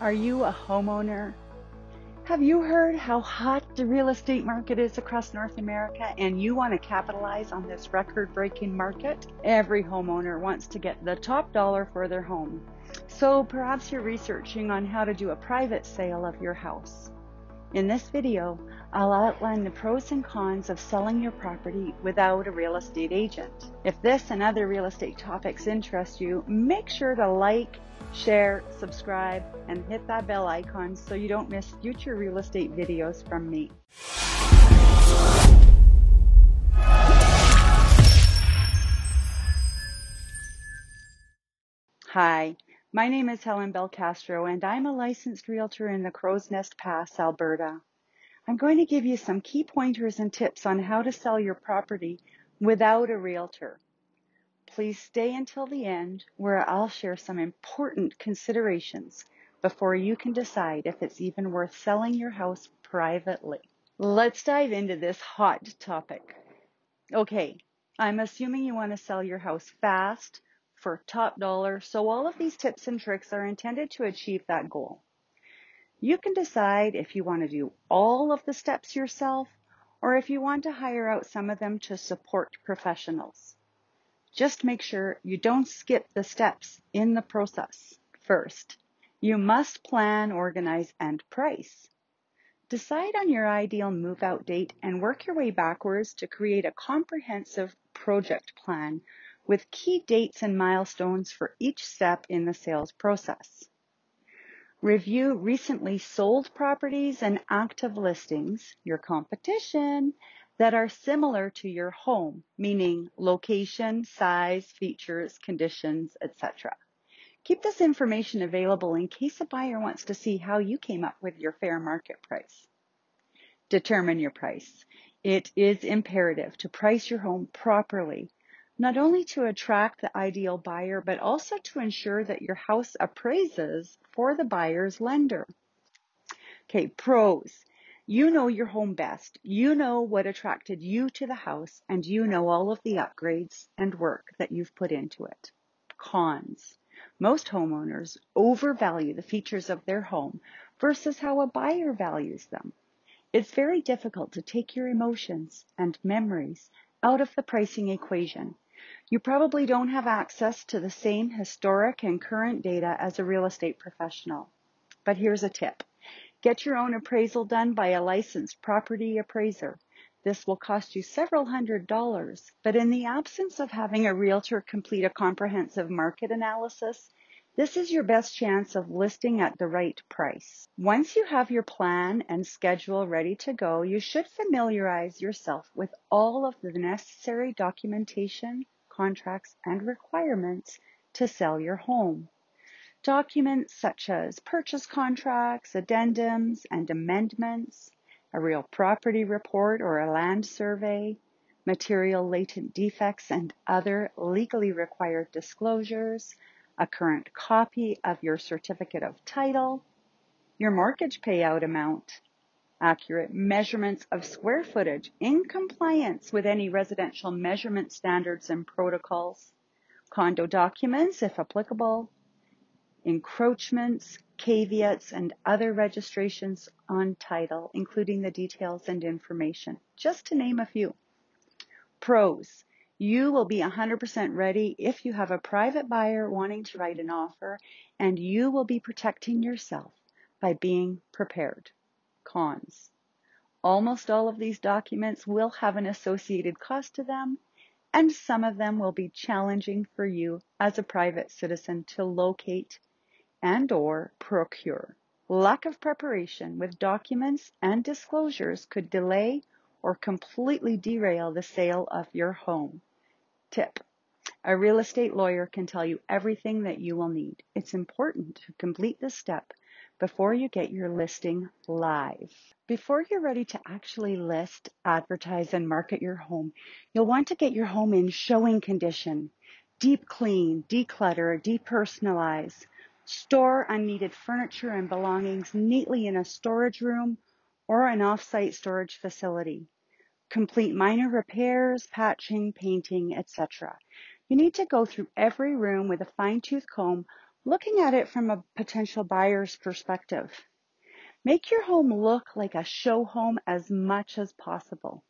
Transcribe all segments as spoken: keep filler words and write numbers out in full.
Are you a homeowner? Have you heard how hot the real estate market is across North America and you want to capitalize on this record-breaking market? Every homeowner wants to get the top dollar for their home. So perhaps you're researching on how to do a private sale of your house. In this video, I'll outline the pros and cons of selling your property without a real estate agent. If this and other real estate topics interest you, make sure to like, share, subscribe, and hit that bell icon so you don't miss future real estate videos from me. Hi, my name is Helen Belcastro and I'm a licensed realtor in the Crow's Nest Pass, Alberta. I'm going to give you some key pointers and tips on how to sell your property without a realtor. Please stay until the end where I'll share some important considerations before you can decide if it's even worth selling your house privately. Let's dive into this hot topic. Okay, I'm assuming you want to sell your house fast for top dollar, so all of these tips and tricks are intended to achieve that goal. You can decide if you want to do all of the steps yourself or if you want to hire out some of them to support professionals. Just make sure you don't skip the steps in the process. First, you must plan, organize, and price. Decide on your ideal move-out date and work your way backwards to create a comprehensive project plan with key dates and milestones for each step in the sales process. Review recently sold properties and active listings, your competition, that are similar to your home, meaning location, size, features, conditions, et cetera. Keep this information available in case a buyer wants to see how you came up with your fair market price. Determine your price. It is imperative to price your home properly, not only to attract the ideal buyer, but also to ensure that your house appraises for the buyer's lender. Okay, pros. You know your home best. You know what attracted you to the house, and you know all of the upgrades and work that you've put into it. Cons. Most homeowners overvalue the features of their home versus how a buyer values them. It's very difficult to take your emotions and memories out of the pricing equation. You probably don't have access to the same historic and current data as a real estate professional. But here's a tip. Get your own appraisal done by a licensed property appraiser. This will cost you several hundred dollars, but in the absence of having a realtor complete a comprehensive market analysis, this is your best chance of listing at the right price. Once you have your plan and schedule ready to go, you should familiarize yourself with all of the necessary documentation, contracts, and requirements to sell your home. Documents such as purchase contracts, addendums, and amendments, a real property report or a land survey, material latent defects and other legally required disclosures, a current copy of your certificate of title, your mortgage payout amount, accurate measurements of square footage in compliance with any residential measurement standards and protocols, condo documents if applicable, encroachments, caveats, and other registrations on title, including the details and information, just to name a few. Pros. You will be one hundred percent ready if you have a private buyer wanting to write an offer, and you will be protecting yourself by being prepared. Cons. Almost all of these documents will have an associated cost to them, and some of them will be challenging for you as a private citizen to locate and or procure. Lack of preparation with documents and disclosures could delay or completely derail the sale of your home. Tip. A real estate lawyer can tell you everything that you will need. It's important to complete this step before you get your listing live. Before you're ready to actually list, advertise, and market your home, you'll want to get your home in showing condition. Deep clean, declutter, depersonalize. Store unneeded furniture and belongings neatly in a storage room or an off-site storage facility. Complete minor repairs, patching, painting, et cetera. You need to go through every room with a fine-tooth comb, Looking at it from a potential buyer's perspective, make your home look like a show home as much as possible.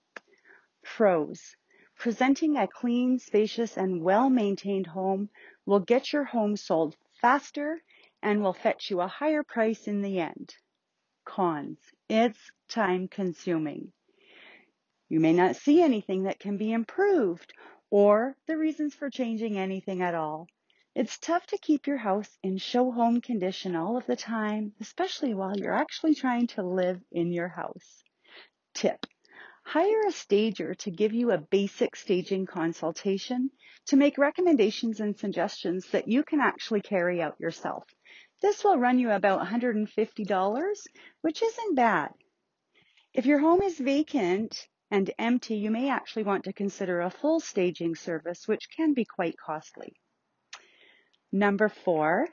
Pros: presenting a clean, spacious, and well-maintained home will get your home sold faster and will fetch you a higher price in the end. Cons: it's time-consuming. You may not see anything that can be improved or the reasons for changing anything at all. It's tough to keep your house in show home condition all of the time, especially while you're actually trying to live in your house. Tip: hire a stager to give you a basic staging consultation to make recommendations and suggestions that you can actually carry out yourself. This will run you about one hundred fifty dollars, which isn't bad. If your home is vacant and empty, you may actually want to consider a full staging service, which can be quite costly. Number four.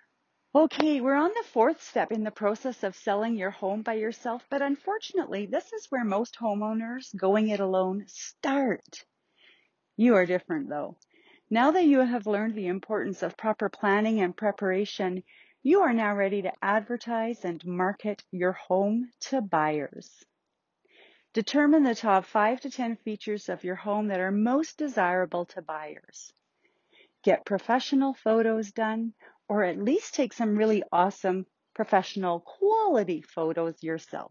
Okay, we're on the fourth step in the process of selling your home by yourself, but unfortunately, this is where most homeowners going it alone start. You are different though. Now that you have learned the importance of proper planning and preparation, you are now ready to advertise and market your home to buyers. Determine the top five to ten features of your home that are most desirable to buyers. Get professional photos done, or at least take some really awesome professional quality photos yourself.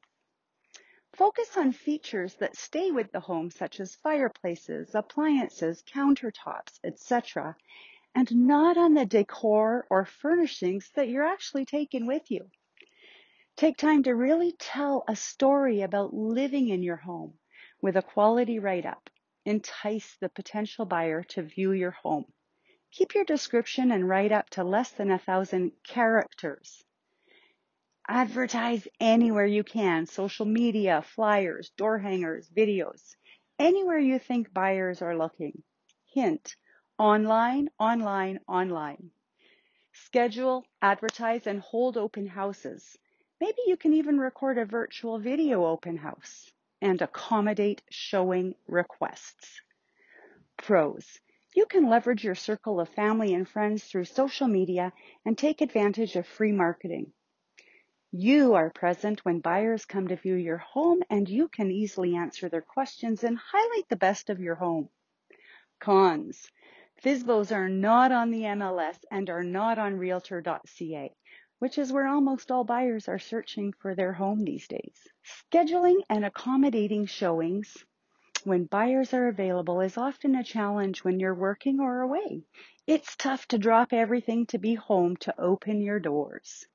Focus on features that stay with the home, such as fireplaces, appliances, countertops, et cetera, and not on the decor or furnishings that you're actually taking with you. Take time to really tell a story about living in your home with a quality write-up. Entice the potential buyer to view your home. Keep your description and write-up to less than a thousand characters. Advertise anywhere you can: social media, flyers, door hangers, videos, anywhere you think buyers are looking. Hint: online, online, online. Schedule, advertise, and hold open houses. Maybe you can even record a virtual video open house and accommodate showing requests. Pros: you can leverage your circle of family and friends through social media and take advantage of free marketing. You are present when buyers come to view your home, and you can easily answer their questions and highlight the best of your home. Cons: F S B Os are not on the M L S and are not on realtor dot c a, which is where almost all buyers are searching for their home these days. Scheduling and accommodating showings when buyers are available is often a challenge when you're working or away. It's tough to drop everything to be home to open your doors.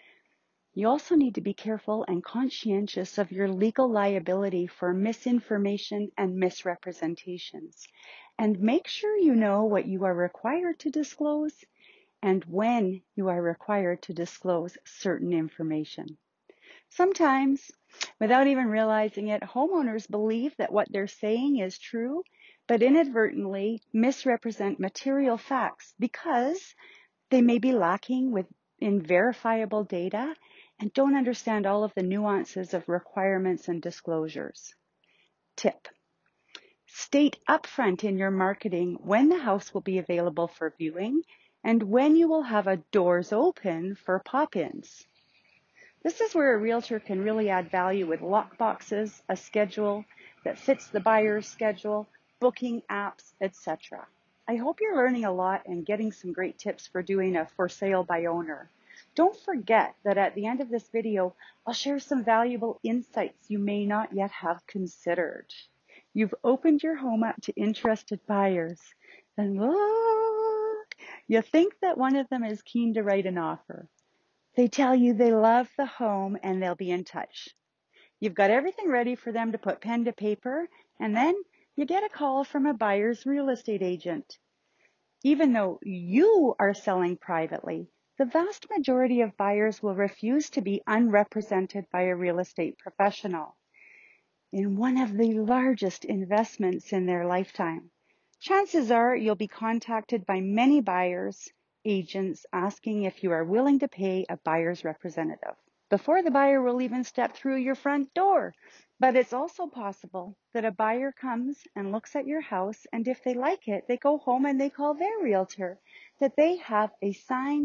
You also need to be careful and conscientious of your legal liability for misinformation and misrepresentations, and make sure you know what you are required to disclose and when you are required to disclose certain information. Sometimes, without even realizing it, homeowners believe that what they're saying is true, but inadvertently misrepresent material facts because they may be lacking with in verifiable data and don't understand all of the nuances of requirements and disclosures. Tip: state upfront in your marketing when the house will be available for viewing and when you will have a doors open for pop-ins. This is where a realtor can really add value with lock boxes, a schedule that fits the buyer's schedule, booking apps, et cetera. I hope you're learning a lot and getting some great tips for doing a for sale by owner. Don't forget that at the end of this video, I'll share some valuable insights you may not yet have considered. You've opened your home up to interested buyers, and look, you think that one of them is keen to write an offer. They tell you they love the home and they'll be in touch. You've got everything ready for them to put pen to paper, and then you get a call from a buyer's real estate agent. Even though you are selling privately, the vast majority of buyers will refuse to be unrepresented by a real estate professional in one of the largest investments in their lifetime. Chances are you'll be contacted by many buyers agents asking if you are willing to pay a buyer's representative before the buyer will even step through your front door. But it's also possible that a buyer comes and looks at your house, and if they like it, they go home and they call their realtor that they have a signed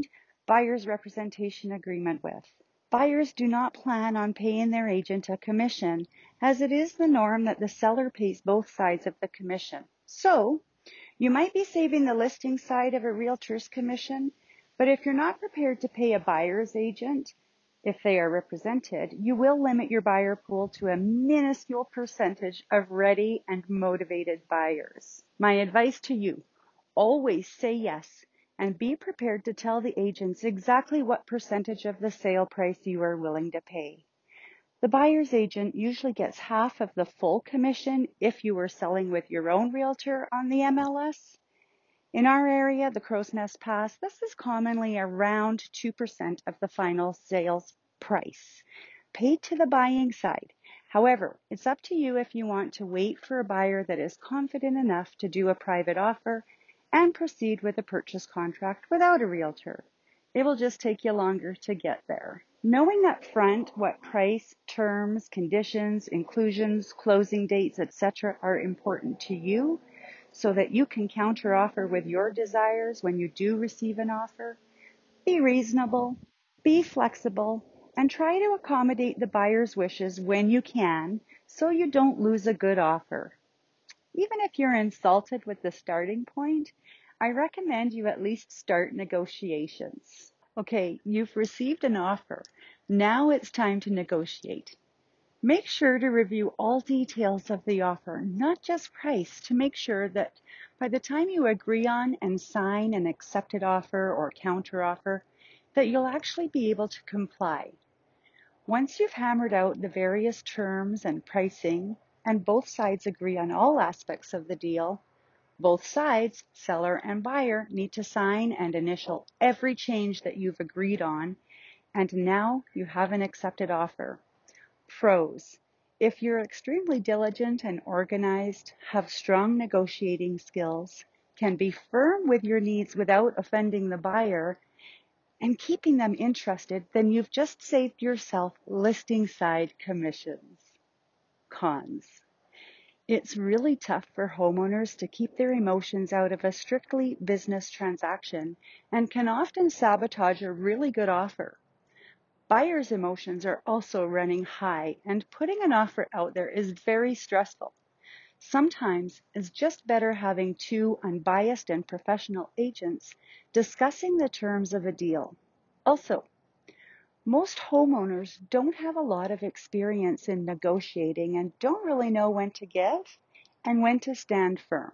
buyer's representation agreement with. Buyers do not plan on paying their agent a commission, as it is the norm that the seller pays both sides of the commission. So, you might be saving the listing side of a realtor's commission, but if you're not prepared to pay a buyer's agent, if they are represented, you will limit your buyer pool to a minuscule percentage of ready and motivated buyers. My advice to you, always say yes and be prepared to tell the agents exactly what percentage of the sale price you are willing to pay. The buyer's agent usually gets half of the full commission if you are selling with your own realtor on the M L S. In our area, the Crow's Nest Pass, this is commonly around two percent of the final sales price, paid to the buying side. However, it's up to you if you want to wait for a buyer that is confident enough to do a private offer and proceed with a purchase contract without a realtor. It will just take you longer to get there. Knowing up front what price, terms, conditions, inclusions, closing dates, et cetera are important to you so that you can counteroffer with your desires when you do receive an offer. Be reasonable, be flexible, and try to accommodate the buyer's wishes when you can so you don't lose a good offer. Even if you're insulted with the starting point, I recommend you at least start negotiations. Okay, you've received an offer. Now it's time to negotiate. Make sure to review all details of the offer, not just price, to make sure that by the time you agree on and sign an accepted offer or counteroffer, that you'll actually be able to comply. Once you've hammered out the various terms and pricing, and both sides agree on all aspects of the deal, both sides, seller and buyer, need to sign and initial every change that you've agreed on, and now you have an accepted offer. Pros: if you're extremely diligent and organized, have strong negotiating skills, can be firm with your needs without offending the buyer, and keeping them interested, then you've just saved yourself listing side commissions. Cons: it's really tough for homeowners to keep their emotions out of a strictly business transaction and can often sabotage a really good offer. Buyers' emotions are also running high, and putting an offer out there is very stressful. Sometimes it's just better having two unbiased and professional agents discussing the terms of a deal. Also, most homeowners don't have a lot of experience in negotiating and don't really know when to give and when to stand firm.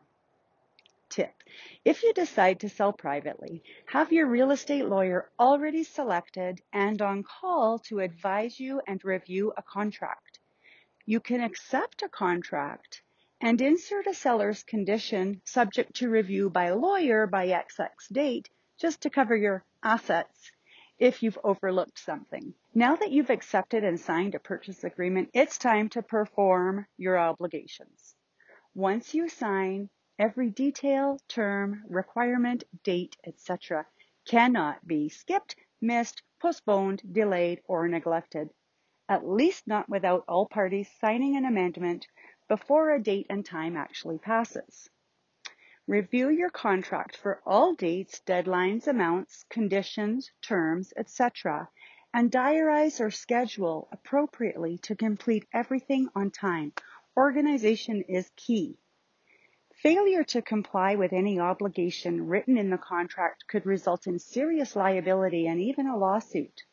Tip: if you decide to sell privately, have your real estate lawyer already selected and on call to advise you and review a contract. You can accept a contract and insert a seller's condition subject to review by lawyer by X X date just to cover your assets if you've overlooked something. Now that you've accepted and signed a purchase agreement, it's time to perform your obligations. Once you sign, every detail, term, requirement, date, et cetera cannot be skipped, missed, postponed, delayed, or neglected, at least not without all parties signing an amendment before a date and time actually passes. Review your contract for all dates, deadlines, amounts, conditions, terms, et cetera, and diarize or schedule appropriately to complete everything on time. Organization is key. Failure to comply with any obligation written in the contract could result in serious liability and even a lawsuit.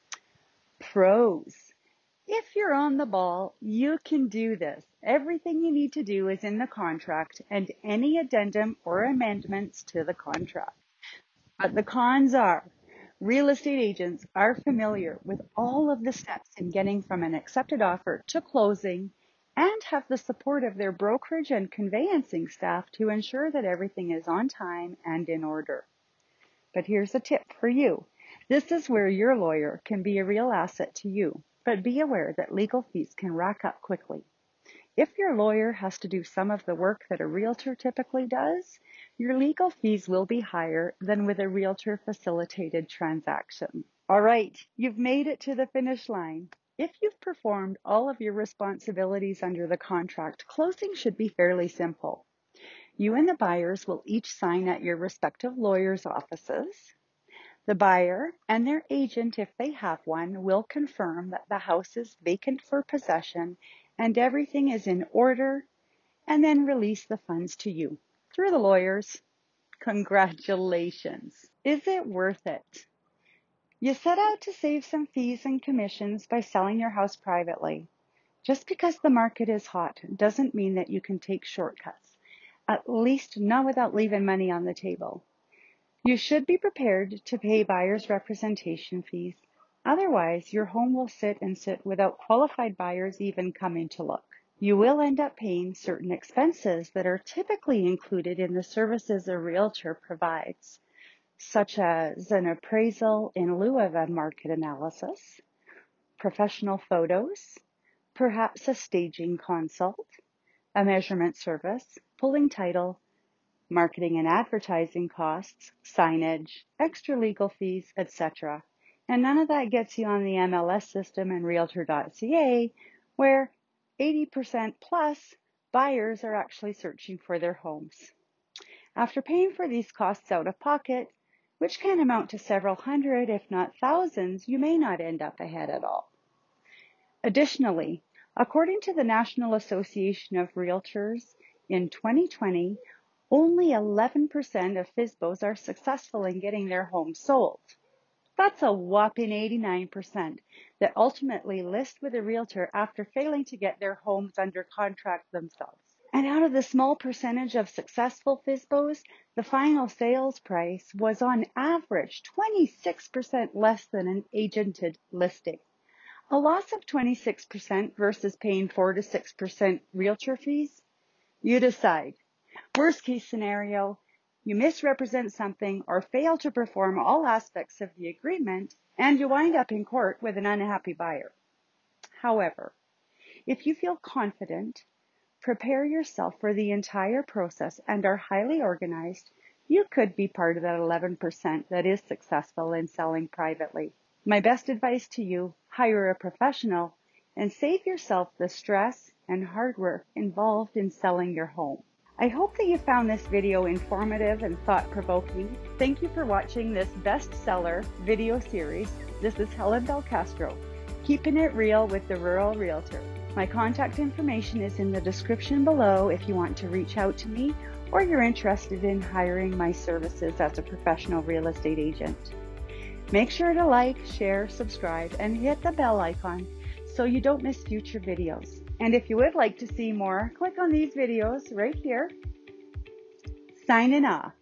Pros: if you're on the ball, you can do this. Everything you need to do is in the contract and any addendum or amendments to the contract. But the cons are, real estate agents are familiar with all of the steps in getting from an accepted offer to closing and have the support of their brokerage and conveyancing staff to ensure that everything is on time and in order. But here's a tip for you. This is where your lawyer can be a real asset to you, but be aware that legal fees can rack up quickly. If your lawyer has to do some of the work that a realtor typically does, your legal fees will be higher than with a realtor facilitated transaction. All right, you've made it to the finish line. If you've performed all of your responsibilities under the contract, closing should be fairly simple. You and the buyers will each sign at your respective lawyers' offices. The buyer and their agent, if they have one, will confirm that the house is vacant for possession and everything is in order, and then release the funds to you through the lawyers. Congratulations. Is it worth it? You set out to save some fees and commissions by selling your house privately. Just because the market is hot doesn't mean that you can take shortcuts, at least not without leaving money on the table. You should be prepared to pay buyer's representation fees. Otherwise, your home will sit and sit without qualified buyers even coming to look. You will end up paying certain expenses that are typically included in the services a realtor provides, such as an appraisal in lieu of a market analysis, professional photos, perhaps a staging consult, a measurement service, pulling title, marketing and advertising costs, signage, extra legal fees, et cetera. And none of that gets you on the M L S system and realtor dot C A, where eighty percent plus buyers are actually searching for their homes. After paying for these costs out of pocket, which can amount to several hundred, if not thousands, you may not end up ahead at all. Additionally, according to the National Association of Realtors, in twenty twenty, only eleven percent of F S B Os are successful in getting their homes sold. That's a whopping eighty-nine percent that ultimately list with a realtor after failing to get their homes under contract themselves. And out of the small percentage of successful F S B Os, the final sales price was on average twenty-six percent less than an agented listing. A loss of twenty-six percent versus paying four to six percent realtor fees? You decide. Worst case scenario, you misrepresent something or fail to perform all aspects of the agreement, and you wind up in court with an unhappy buyer. However, if you feel confident, prepare yourself for the entire process, and are highly organized, you could be part of that eleven percent that is successful in selling privately. My best advice to you, hire a professional and save yourself the stress and hard work involved in selling your home. I hope that you found this video informative and thought-provoking. Thank you for watching this bestseller video series. This is Helen Belcastro, keeping it real with the Rural Realtor. My contact information is in the description below if you want to reach out to me or you're interested in hiring my services as a professional real estate agent. Make sure to like, share, subscribe, and hit the bell icon so you don't miss future videos. And if you would like to see more, click on these videos right here. Signing off.